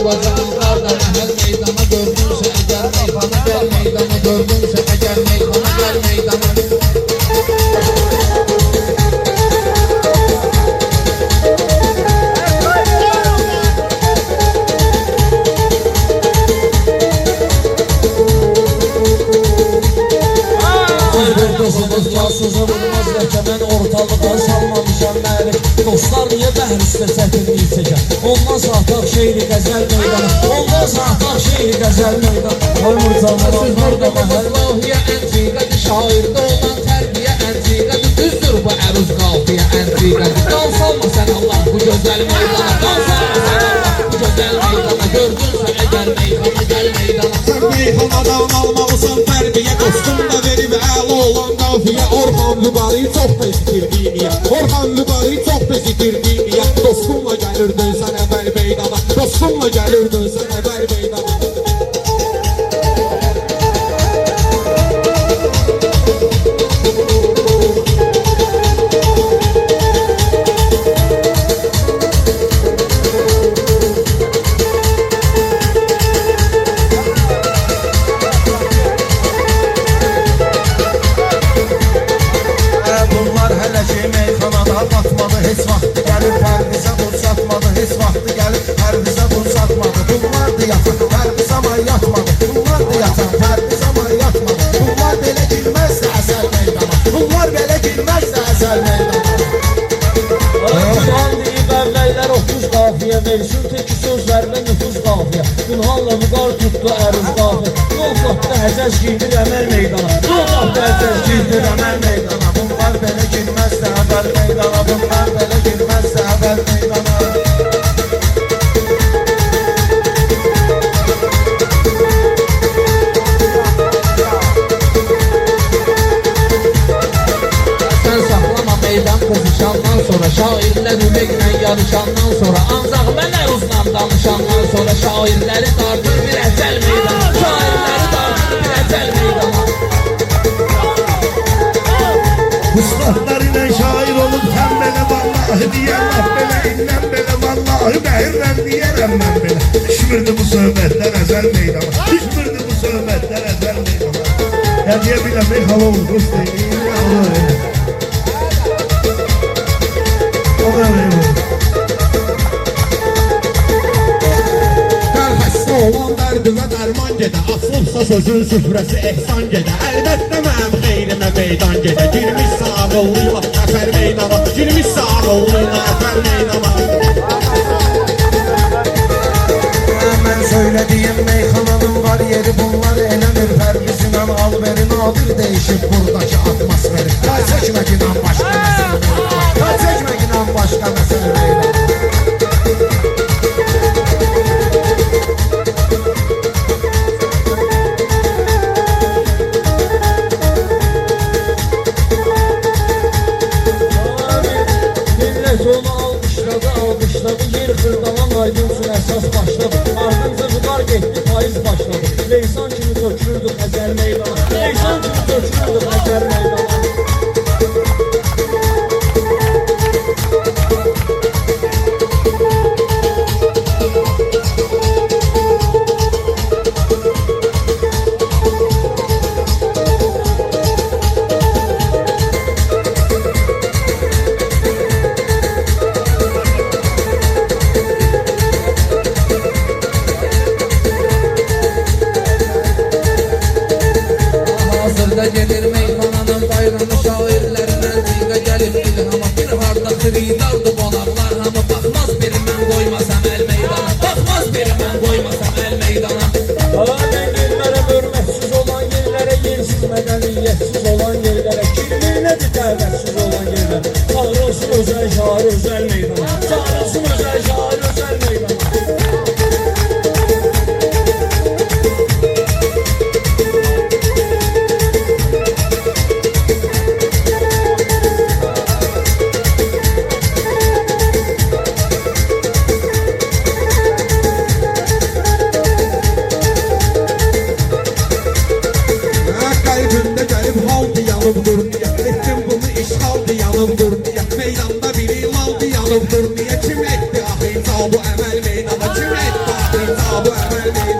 olacağım qarda məhəl meydana gördünsə əgər meydana gəl meydana gördünsə əgər meydana gəl meydana Cansızı vurmaz ləkə mən ortalığa salmamışam məlik Dostlar niyə bəhər üstə çətinlik çəkər Ondan saataq şehri qəzəl meydana Ondan saataq şehri qəzəl meydana Oy murcalar da məhəl Lahiyə əntiqədir şairdə olan tərbiyə əntiqədir Düzdür bu əruz qafiyə əntiqədir Qan salma sən Allah bu gözəl meydana Qan salma sən Allah bu gözəl meydana Gördünsə əgər meydana gəl meydana Sən meyxanadan almalısan tərbiyə Dostum da verib əla olan qafiyə Orxan Lübari çox bezitirdiyiniyə Orxan Lübari çox bezitirdiyiniyə Dostumla gəlirdin sən əvvəl meydana Dostumla gəlirdin sən əvvəl meydana Heç vaxtı gəlib Pərvizə vursatmadı Heç vaxtı gəlib Pərvizə vursatmadı Bunlardı yatan Pərvizə may yatmadı Bunlardı yatan Pərvizə may yatmadı Bunlar belə girməzsə əsəl meydana Bunlar belə girməzsə əsəl meydana Günhan deyib əvvəllər 30 qafiyə Versin teki sözlərlə nüfuz qafiyə Günhanla müqar tutdu əruz qafiyə Yol qatda həcəz giydir əməl meydana Yol qatda həcəz giydir əməl meydana Bunlar belə girməzsə əvvəl meydana Bunlar belə girməzsə əvvəl meydana Sən saxlama meydan qızışandan sonra Şairlər ürəklə yarışandan sonra Ancaq mən əruzla danışandan sonra Şairləri dardır bir əcəl meydana Şairləri dardır bir əcəl meydana Ustahlar ilə şair olub sən belə vallahi deyər laf belə innən belə vallahi bəhirrən deyərəm mən belə Düşmürdü bu söhbətlər əzəl meydana Düşmürdü bu söhbətlər əzəl meydana Hədiyə bilə meyxala olur dost deyil O da meyxala Xəstə olan dərdinə dərman gedə Açılıbsa sözün süfrəsi ehsan gedə Əlbəttə mənim xeyrimə meydan gedə Girmişsə ağıllıyla əfər meydana Girmişsə ağıllıyla əfər meydana Mən söylədiyim meyxananın var yeri Bunlar eləmir Pərvizin alveri Nadir deyişib buradakı atmosferi Qay çəkmək inan başqa məsələ meydana Qay çəkmək inan başqa məsələ meydana Yer xırdalan aydınsın əsas başladı Ardınca vüqar getdi payız başladı Leysan kimi dökülürdü xəzər meydana Leysan kimi dökülürdü xəzər meydana bu əməl meydanı